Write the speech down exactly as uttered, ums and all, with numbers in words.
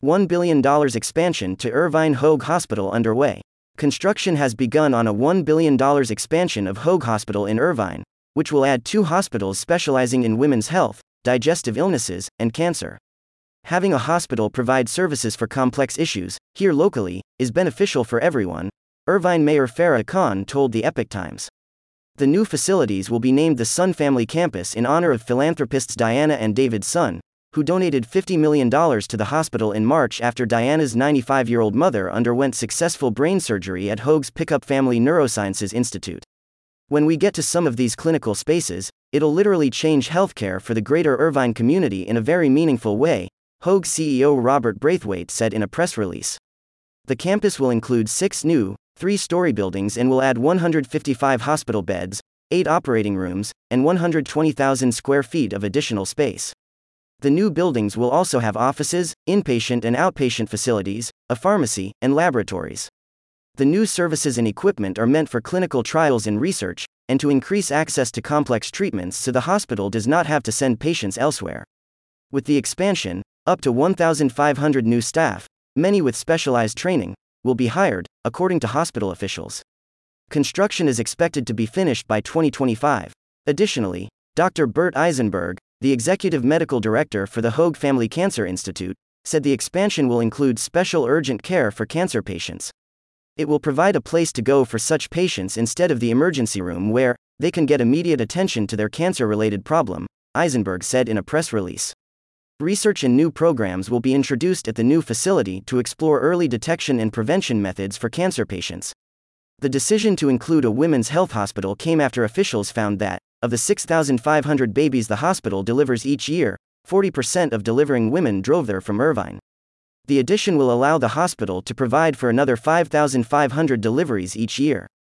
one billion dollars expansion to Irvine Hoag Hospital underway. Construction has begun on a one billion dollars expansion of Hoag Hospital in Irvine, which will add two hospitals specializing in women's health, digestive illnesses, and cancer. Having a hospital provide services for complex issues, here locally, is beneficial for everyone, Irvine Mayor Farah Khan told the Epoch Times. The new facilities will be named the Sun Family Campus in honor of philanthropists Diana and David Sun, who donated fifty million dollars to the hospital in March after Diana's ninety-five-year-old mother underwent successful brain surgery at Hoag's Pickup Family Neurosciences Institute. When we get to some of these clinical spaces, it'll literally change healthcare for the greater Irvine community in a very meaningful way, Hoag C E O Robert Braithwaite said in a press release. The campus will include six new, three-story buildings and will add one hundred fifty-five hospital beds, eight operating rooms, and one hundred twenty thousand square feet of additional space. The new buildings will also have offices, inpatient and outpatient facilities, a pharmacy, and laboratories. The new services and equipment are meant for clinical trials and research, and to increase access to complex treatments so the hospital does not have to send patients elsewhere. With the expansion, up to one thousand five hundred new staff, many with specialized training, will be hired, according to hospital officials. Construction is expected to be finished by twenty twenty-five. Additionally, Doctor Bert Eisenberg, the executive medical director for the Hoag Family Cancer Institute, said the expansion will include special urgent care for cancer patients. It will provide a place to go for such patients instead of the emergency room where they can get immediate attention to their cancer-related problem, Eisenberg said in a press release. Research and new programs will be introduced at the new facility to explore early detection and prevention methods for cancer patients. The decision to include a women's health hospital came after officials found that, of the six thousand five hundred babies the hospital delivers each year, forty percent of delivering women drove there from Irvine. The addition will allow the hospital to provide for another five thousand five hundred deliveries each year.